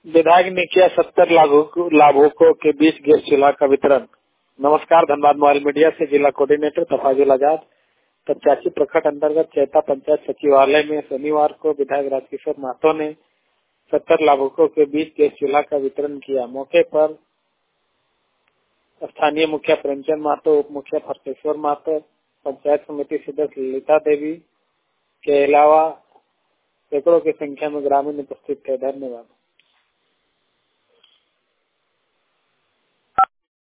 विधायक ने किया 70 लाभुकों के बीच गैस चूल्हा का वितरण। नमस्कार, धनबाद मोबाइल मीडिया से जिला कोऑर्डिनेटर तफाजुल आजाद। तपचाची प्रखंड अंतर्गत चैता पंचायत सचिवालय में शनिवार को विधायक राजकिशोर महतो ने 70 लाभुकों के बीच गैस चूल्हा का वितरण किया। मौके पर स्थानीय मुखिया प्रेमचंद महतो, उप मुखिया फरकेश्वर महतो, पंचायत समिति सदस्य ललिता देवी के अलावा सैकड़ों की संख्या में ग्रामीण उपस्थित थे। धन्यवाद।